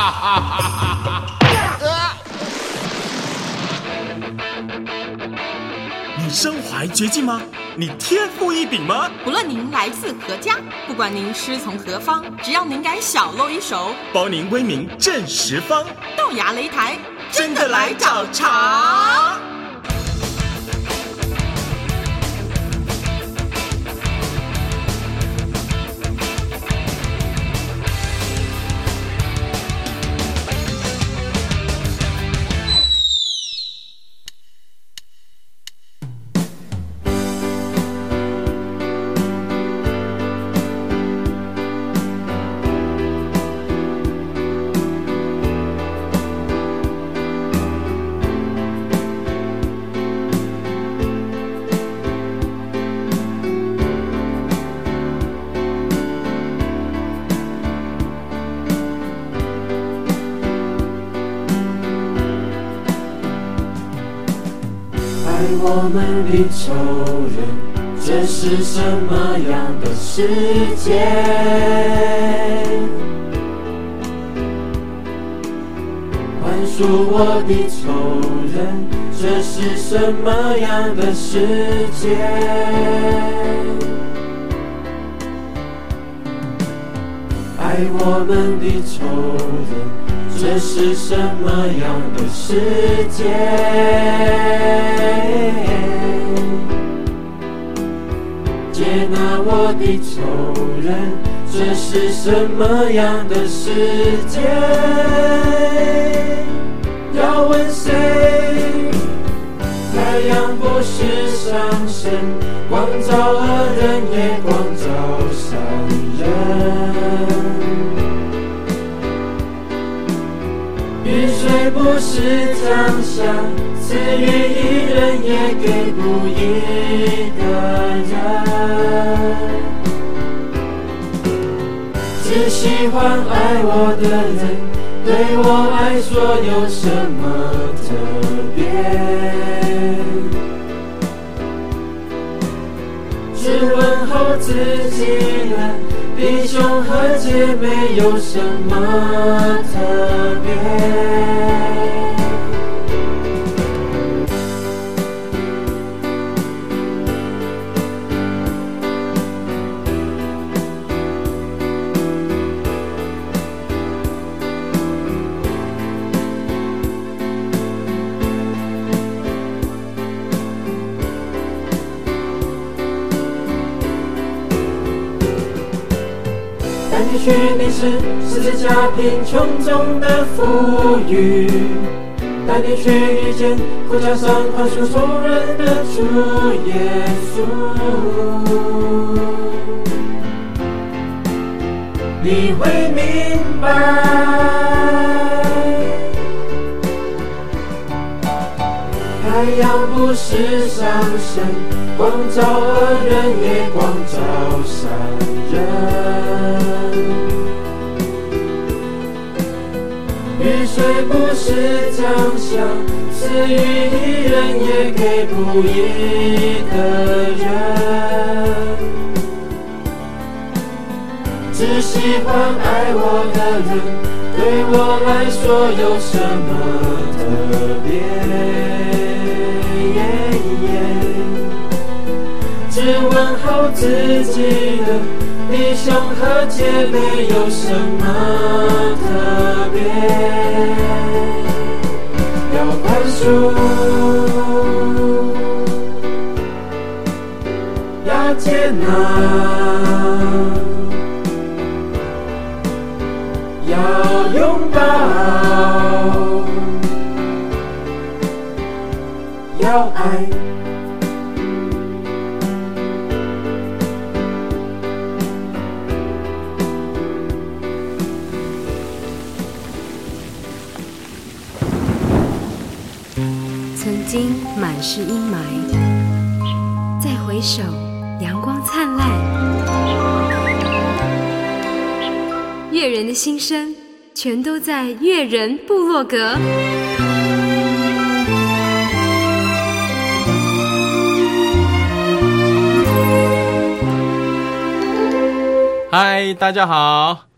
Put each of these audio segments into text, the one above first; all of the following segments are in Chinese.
你身怀绝技吗？你天赋异禀吗？ 不论您来自何家，不管您师从何方，只要您敢小露一手， 包您威名震十方。 豆芽擂台， 真的来找茬！ 我们的仇人，这是什么样的世界？宽恕我的仇人，这是什么样的世界？爱我们的仇人，这是什么样的世界？接纳我的仇人，这是什么样的世界？要问谁？太阳不是上升，光照恶人也光照善人。雨水不是降下，赐予一人也给不义的人。只喜欢爱我的人，对我来说有什么特别？只问候自己人，弟兄和姐妹有什么特别？带你去领受十字架贫穷中的富裕，带你去遇见苦架上宽恕仇人的主耶稣。你会明白，太阳不是上升，光照恶人也光照善人。雨水不是降下，赐予一人也给不义的人。只喜欢爱我的人，对我来说有什么特别？只问候自己的弟兄和姐妹有什么特别？要宽恕，要接纳，要拥抱，要爱。 曾经满是阴霾，再回首，阳光灿烂。悦人的心声，全都在悦人部落格。 嗨，大家好，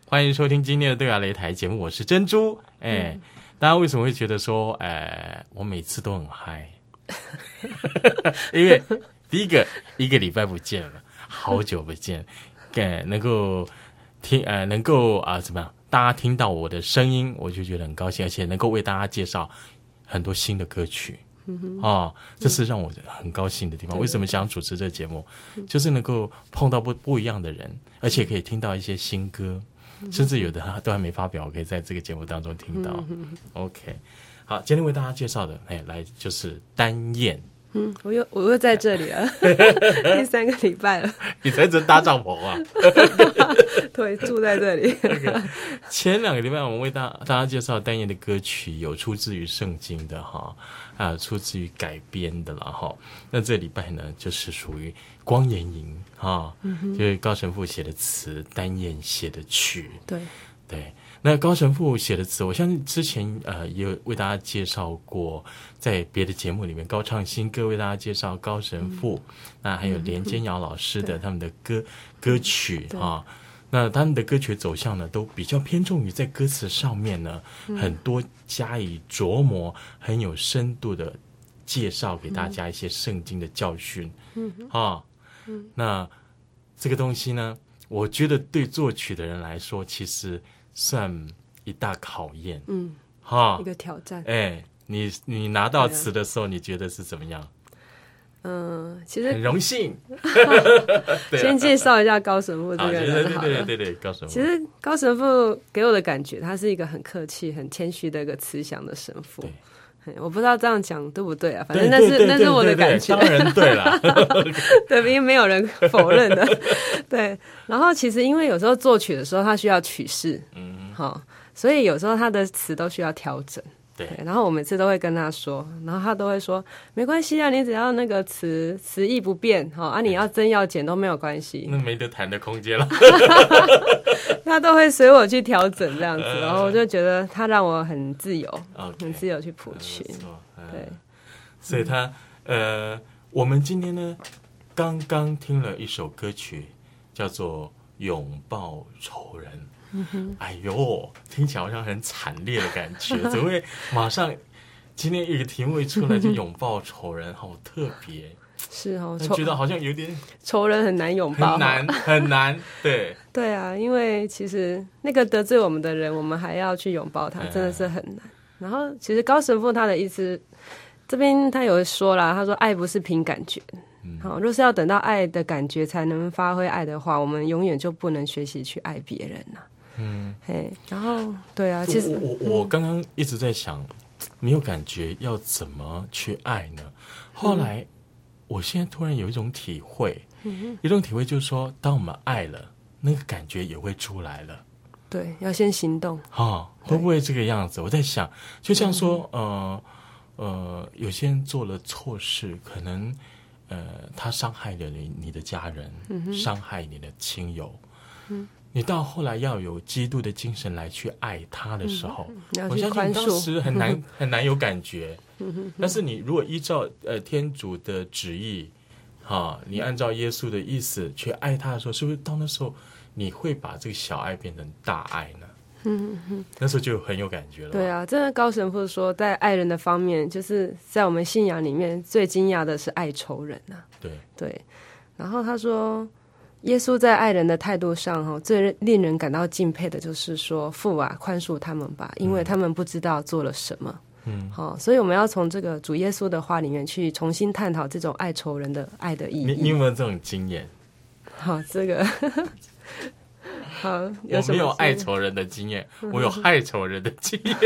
欢迎收听今天的对话擂台节目，我是珍珠。大家为什么会觉得说，我每次都很嗨？因为第一个1个礼拜不见了，好久不见，能够听能够怎么样？大家听到我的声音，我就觉得很高兴，而且能够为大家介绍很多新的歌曲。这是让我很高兴的地方。为什么想主持这个节目，就是能够碰到不一样的人，而且可以听到一些新歌，甚至有的都还没发表，我可以在这个节目当中听到。OK， 好，今天为大家介绍的，来就是丹燕。 我又在这里了，第3个礼拜了。 你才真搭帐篷啊？ 对，住在这里。 前2个礼拜我们为大家介绍丹燕的歌曲，有出自于圣经的哈，出自于改编的了哈。那这礼拜呢，就是属于光岩营哈，就是高神父写的词，丹燕写的曲。对，那高神父写的词，我相信之前也有为大家介绍过，在别的节目里面高唱新歌为大家介绍高神父，那还有连坚尧老师的他们的歌曲啊，那他们的歌曲走向呢，都比较偏重于在歌词上面呢，很多加以琢磨，很有深度的介绍给大家一些圣经的教训那这个东西呢，我觉得对作曲的人来说，其实算一大考验， 一个挑战。 你拿到词的时候，你觉得是怎么样？ 其实很荣幸。 先介绍一下高神父这个人好了。 对，高神父。 其实高神父给我的感觉，他是一个很客气、很谦虚的一个慈祥的神父。我不知道这样讲对不对啊，反正那是我的感觉。 当然对了。 对，因为没有人否认的。对，然后其实因为有时候作曲的时候，他需要曲式，所以有时候他的词都需要调整。对，然后我每次都会跟他说，然后他都会说没关系啊，你只要那个词义不变，你要增要减都没有关系， 那没得谈的空间了。 他都会随我去调整这样子，然后我就觉得他让我很自由，很自由去谱曲。对， 所以他我们今天呢刚刚听了一首歌曲，叫做《拥抱仇人》。哎呦，听起来好像很惨烈的感觉，怎么会马上今天一个题目一出来就拥抱仇人，好特别。 是哦， 觉得好像有点仇人很难拥抱， 很难。对啊，因为其实那个得罪我们的人，我们还要去拥抱他，真的是很难。然后其实高神父他的意思，这边他有说啦，他说爱不是凭感觉。若是要等到爱的感觉才能发挥爱的话，我们永远就不能学习去爱别人了。然后对啊，其实我刚刚一直在想，没有感觉要怎么去爱呢？后来我现在突然有一种体会，就是说，当我们爱了，那个感觉也会出来了。 对，要先行动。 会不会这个样子？我在想，就像说，有些人做了错事，可能他伤害了你的家人，伤害你的亲友。你到后来要有基督的精神来去爱他的时候，我相信当时很难有感觉。但是你如果依照天主的旨意，你按照耶稣的意思去爱他的时候，是不是到那时候你会把这个小爱变成大爱呢？那时候就很有感觉了。 对啊，真的高神父说，在爱人的方面，就是在我们信仰里面最惊讶的是爱仇人啊。对，然后他说，耶稣在爱人的态度上，最令人感到敬佩的就是说，父啊，宽恕他们吧，因为他们不知道做了什么。所以我们要从这个主耶稣的话里面去重新探讨这种爱仇人的爱的意义。 你有没有这种经验？ 这个好， 我没有爱仇人的经验，我有害仇人的经验。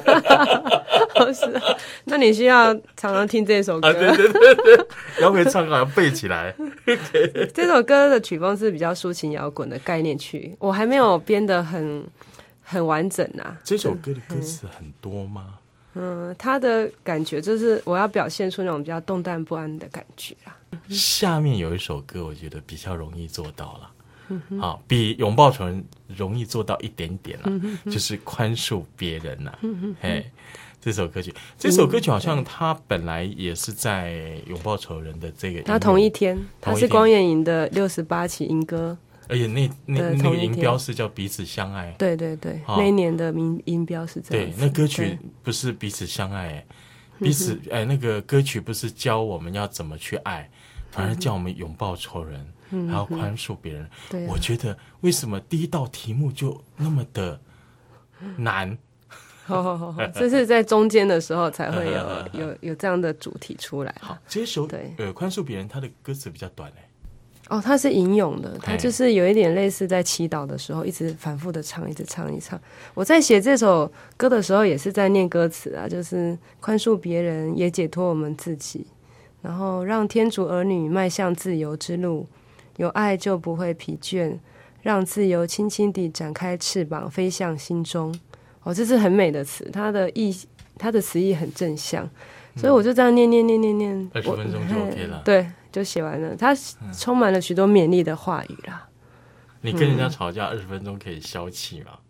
是，那你需要常常听这首歌。 对，要会唱要背起来。 这首歌的曲风是比较抒情摇滚的概念曲，我还没有编得很完整啊。 这首歌的歌词很多吗？ 他的感觉就是我要表现出那种比较动荡不安的感觉啊。 下面有一首歌，我觉得比较容易做到了。比拥抱仇人容易做到一点点啦，就是宽恕别人啦。这首歌曲好像它本来也是在拥抱仇人的这个， 它同一天，它是光焰营的68期莺歌而且那个银标是叫彼此相爱。 对对对，那一年的银标是这样子。 对，那歌曲不是彼此相爱，彼此那个歌曲不是教我们要怎么去爱，反而叫我们拥抱仇人，还要宽恕别人。 对啊， 我觉得为什么第一道题目就那么的难？ 好，这是在中间的时候才会有这样的主题出来。 好，这首宽恕别人，它的歌词比较短哦，它是吟咏的，它就是有一点类似在祈祷的时候，一直反复的唱，一直唱，一直唱。我在写这首歌的时候，也是在念歌词啊，就是宽恕别人，也解脱我们自己，然后让天主儿女迈向自由之路，有爱就不会疲倦，让自由轻轻地展开翅膀，飞向心中。哦，这是很美的词，它的词意很正向，所以我就这样念 ，20分钟就 OK 了。 对，就写完了。它充满了许多勉励的话语啦。 你跟人家吵架20分钟可以消气吗？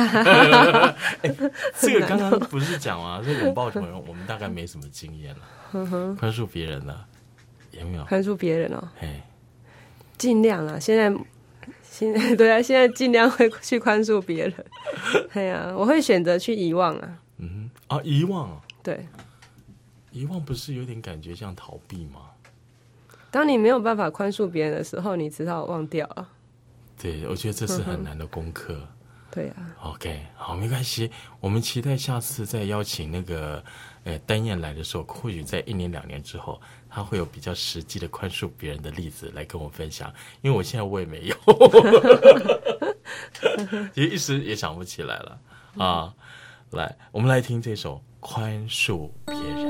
这个刚刚不是讲吗？这拥抱仇人，我们大概没什么经验了。宽恕别人了，有没有？ 宽恕别人哦，尽量啦。现在对啊，现在尽量会去宽恕别人。对啊，我会选择去遗忘啊。 遗忘啊。 对， 遗忘不是有点感觉像逃避吗？ 当你没有办法宽恕别人的时候，你只好忘掉了。 对，我觉得这是很难的功课。 对啊。 OK， 好，没关系，我们期待下次再邀请那个丹燕来的时候，或许在1年2年之后，他会有比较实际的宽恕别人的例子来跟我分享，因为我现在我也没有，其实一时也想不起来了啊。来，我们来听这首《宽恕别人》。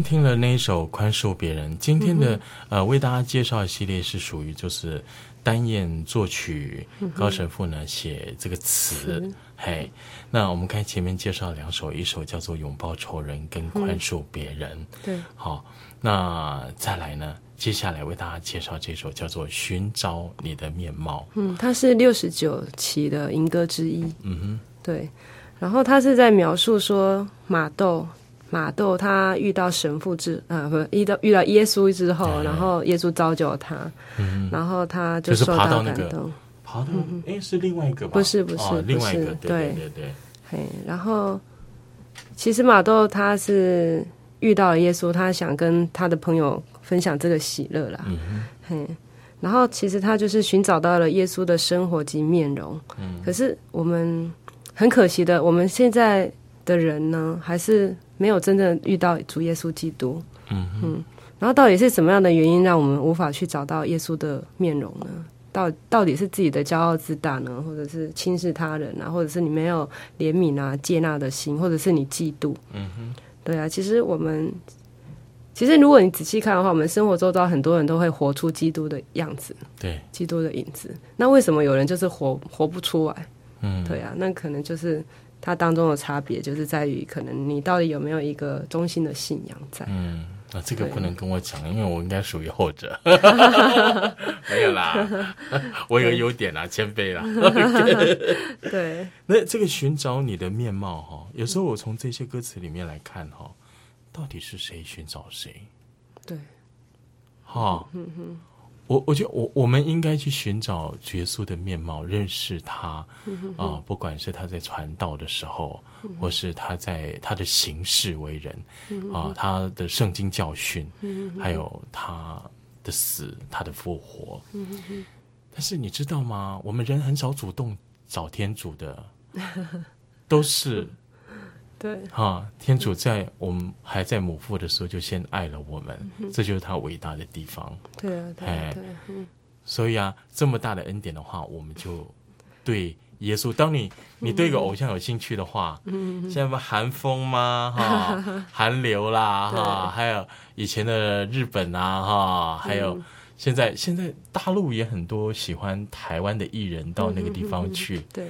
听了那一首宽恕别人，今天的为大家介绍的系列是属于就是丹燕作曲，高神父呢写这个词。嘿，那我们看前面介绍2首，一首叫做拥抱仇人跟宽恕别人。对，好，那再来呢，接下来为大家介绍这首叫做寻找你的面貌。 它是69期的吟歌之一。对，然后他是在描述说马豆他遇到神父遇到耶稣之后，然后耶稣造就他，然后他就受到感动。 爬到是另外一个吧？ 不是， 另外一个，对。 然后其实马豆他是遇到了耶稣，他想跟他的朋友分享这个喜乐啦。然后其实他就是寻找到了耶稣的生活及面容。可是我们很可惜的，我们现在的人呢，还是没有真正遇到主耶稣基督。然后到底是什么样的原因让我们无法去找到耶稣的面容呢？到底是自己的骄傲自大呢，或者是轻视他人啊，或者是你没有怜悯啊、接纳的心，或者是你嫉妒？对啊，其实如果你仔细看的话，我们生活周遭很多人都会活出基督的样子，对，基督的影子。那为什么有人就是活不出来？对啊，那可能就是它当中的差别，就是在于可能你到底有没有一个中心的信仰在。 这个不能跟我讲，因为我应该属于后者。没有啦，我有个优点啦，谦卑啦。 对， 那这个寻找你的面貌有时候我从这些歌词里面来看到底是谁寻找谁？对，我觉得我们应该去寻找耶稣的面貌，认识他不管是他在传道的时候，或是他在他的行事为人他的圣经教训，还有他的死，他的复活。但是你知道吗？我们人很少主动找天主的，都是对天主在我们还在母腹的时候就先爱了我们，这就是他伟大的地方。对啊，所以这么大的恩典的话，我们就对耶稣，当你对一个偶像有兴趣的话，现在不韩风吗？韩流啦，还有以前的日本啊，还有现在大陆也很多喜欢台湾的艺人到那个地方去，对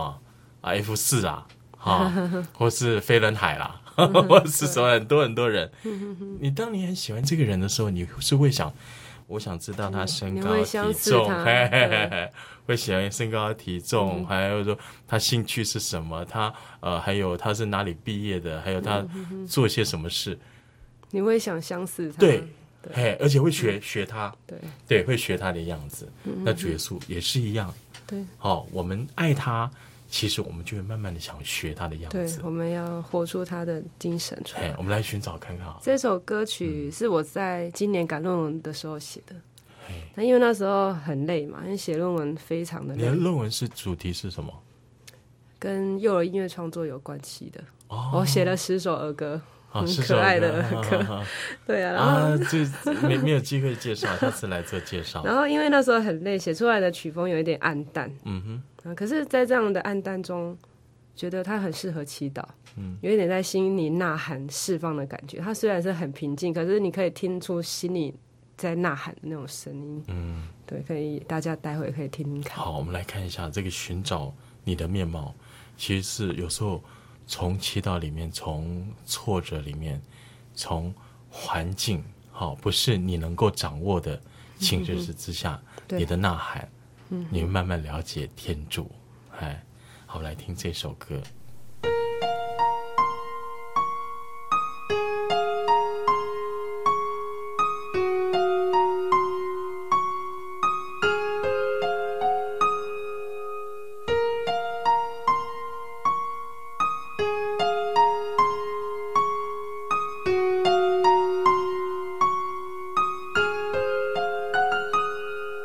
F4啊。或是飞轮海啦，或是什么很多人。当你很喜欢这个人的时候，你是会想，我想知道他身高体重，会喜欢身高体重，还有说他兴趣是什么，他还有他是哪里毕业的，还有他做些什么事， 你会想相似他。 对，而且会学他，对，会学他的样子。那主耶稣也是一样，对，我们爱他。其实我们就会慢慢的想学他的样子， 对，我们要活出他的精神出来。 我们来寻找看看。 这首歌曲是我在今年赶论文的时候写的，那因为那时候很累嘛，因为写论文非常的累。 你的论文是主题是什么？ 跟幼儿音乐创作有关系的。我写了10首儿歌，很可爱的儿歌。对啊，然后这没有机会介绍，下次来做介绍。 然后因为那时候很累，写出来的曲风有一点暗淡。可是在这样的暗淡中，觉得它很适合祈祷，有一点在心里呐喊释放的感觉。它虽然是很平静，可是你可以听出心里在呐喊的那种声音。对，可以大家待会可以听听看。 好，我们来看一下这个寻找你的面貌，其实是有时候从祈祷里面，从挫折里面，从环境不是你能够掌握的情日子之下，你的呐喊。你会慢慢了解天主。好，来听这首歌。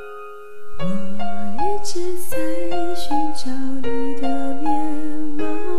一直在寻找你的面貌。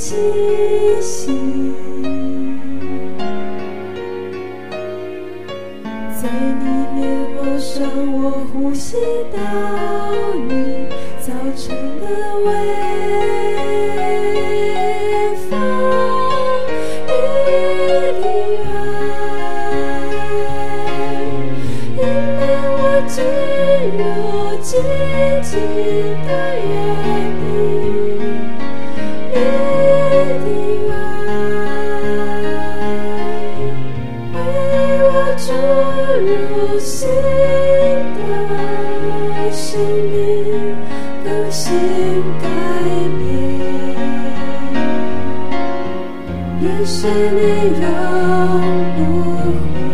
气息，在你面包上我呼吸到你早晨的微风，你的爱引领我进入寂静的原地，你的爱为我注入新的生命，更新改变，愿是你永不悔。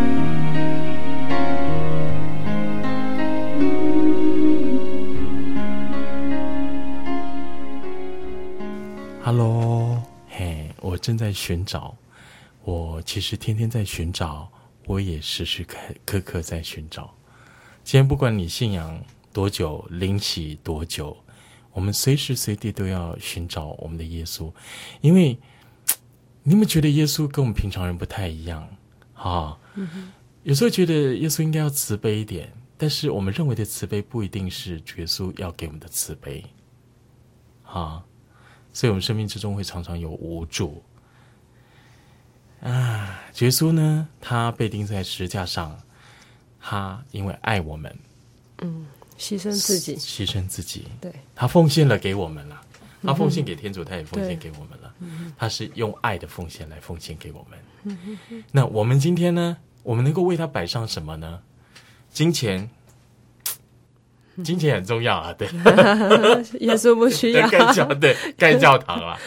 Hello， 嘿，我正在寻找，我其实天天在寻找，我也时时刻刻在寻找。今天不管你信仰多久，灵洗多久，我们随时随地都要寻找我们的耶稣，因为你们觉得耶稣跟我们平常人不太一样啊？有时候觉得耶稣应该要慈悲一点，但是我们认为的慈悲不一定是主耶稣要给我们的慈悲啊。所以我们生命之中会常常有无助啊。耶稣呢，他被钉在十字架上，他因为爱我们， 牺牲自己，对， 他奉献了给我们了，他奉献给天主，他也奉献给我们了，他是用爱的奉献来奉献给我们。那我们今天呢，我们能够为他摆上什么呢？金钱很重要啊，对， 耶稣不需要， 盖教堂啦。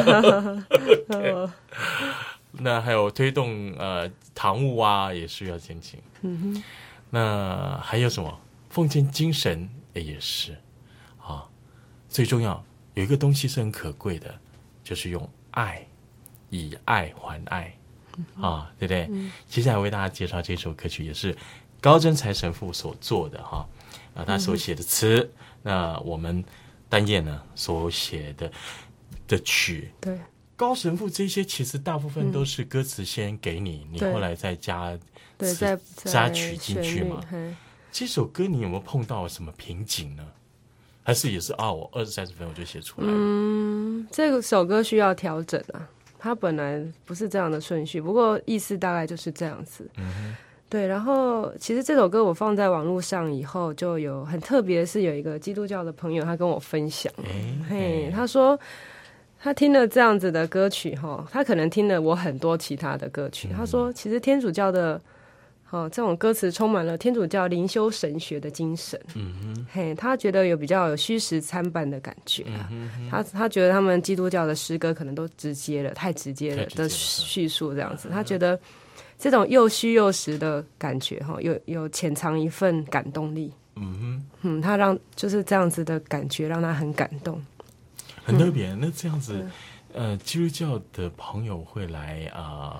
那还有推动堂务啊，也需要金钱。那还有什么？奉献精神也是啊。最重要有一个东西是很可贵的，就是用爱，以爱还爱啊，对不对？接下来为大家介绍这首歌曲，也是高真才神父所做的哈。他所写的词，那我们丹燕呢所写的曲， 对， 高神父这些其实大部分都是歌词先给你，你后来再加词加曲进去嘛。这首歌你有没有碰到什么瓶颈呢？还是也是我20-30分我就写出来了？ 这首歌需要调整啊，它本来不是这样的顺序，不过意思大概就是这样子。对，然后其实这首歌我放在网络上以后，就有很特别，是有一个基督教的朋友他跟我分享，他说他听了这样子的歌曲他可能听了我很多其他的歌曲，他说其实天主教的这种歌词充满了天主教灵修神学的精神。他觉得比较有虚实参半的感觉他觉得他们基督教的诗歌可能都太直接了的叙述这样子，他觉得这种又虚又实的感觉有潜藏一份感动力。他让就是这样子的感觉让他很感动， 很特别。那这样子基督教的朋友会来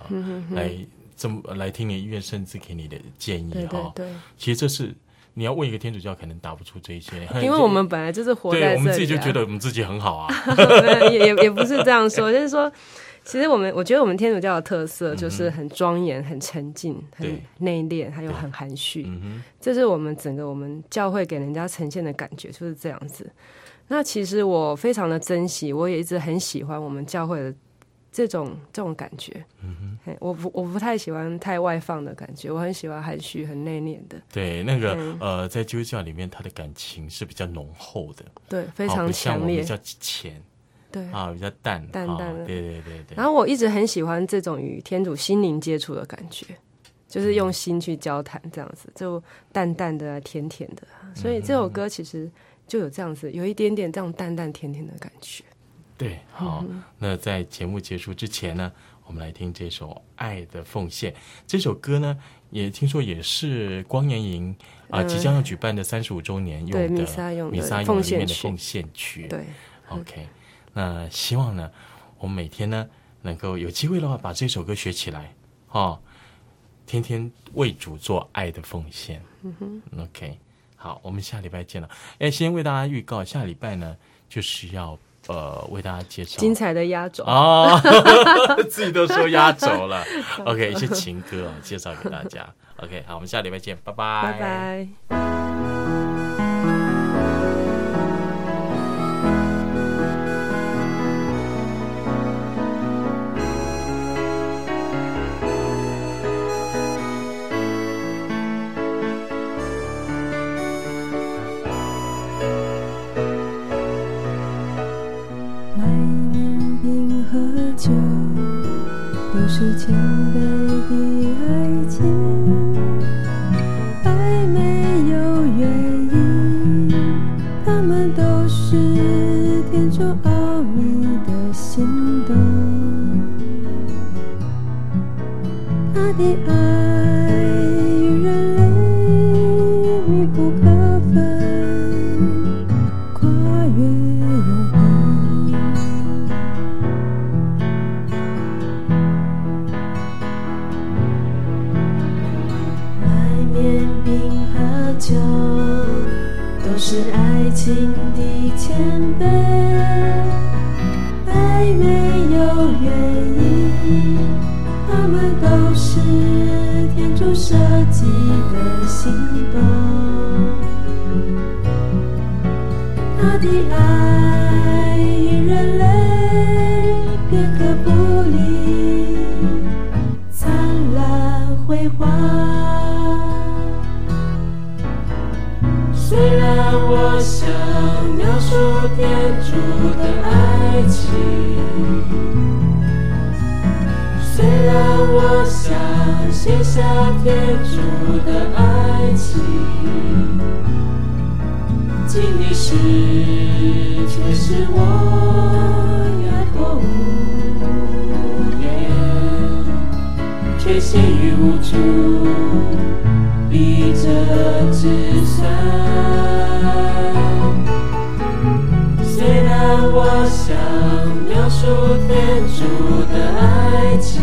来听你的意愿，甚至给你的建议。对，其实这是你要问一个天主教可能答不出这些， 因为我们本来就是活在这里， 我们自己就觉得我们自己很好啊。 也不是这样说，就是说其实我觉得我们天主教的特色就是很庄严、很沉静、很内敛，还有很含蓄。这是我们整个我们教会给人家呈现的感觉就是这样子。那其实我非常的珍惜，我也一直很喜欢我们教会的这种感觉。我不太喜欢太外放的感觉，我很喜欢含蓄、很内敛的。 对，那个在基督教里面，他的感情是比较浓厚的， 对，非常强烈， 比较浅。对比较淡的， 对。 然后我一直很喜欢这种与天主心灵接触的感觉，就是用心去交谈，这样子就淡淡的、甜甜的。所以这首歌其实就有这样子，有一点点这样淡淡甜甜的感觉。 对，好，那在节目结束之前呢，我们来听这首《爱的奉献》。这首歌呢，也听说也是光年营即将要举办的35周年用的弥撒用里面的奉献曲。 对 ，OK。那希望呢，我们每天呢能够有机会的话，把这首歌学起来，天天为主做爱的奉献。OK， 好，我们下礼拜见了。先为大家预告，下礼拜呢就是要为大家介绍精彩的压轴啊，自己都说压轴了。OK， 一些情歌介绍给大家。OK， 好，我们下礼拜见，拜拜， 拜拜。 都是谦卑的爱情，爱没有原因，他们都是天主奥秘的心动。他的爱与人类密不可分，跨越永恒。面饼和酒都是爱情的谦卑，爱没有原因，他们都是天主设计的心动。他的爱与人类片刻不离，灿烂辉煌。虽然我想描述天主的爱情，虽然我想写下天主的爱情，经历时却是我哑口无言，却陷于无助，逼着自残。虽然我想描述天主的爱情，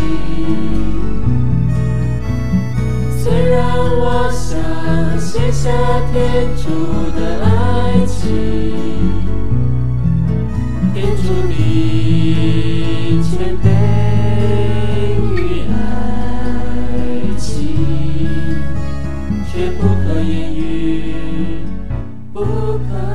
虽然我想写下天主的爱情，天主的谦卑与爱情，却不可言喻，不可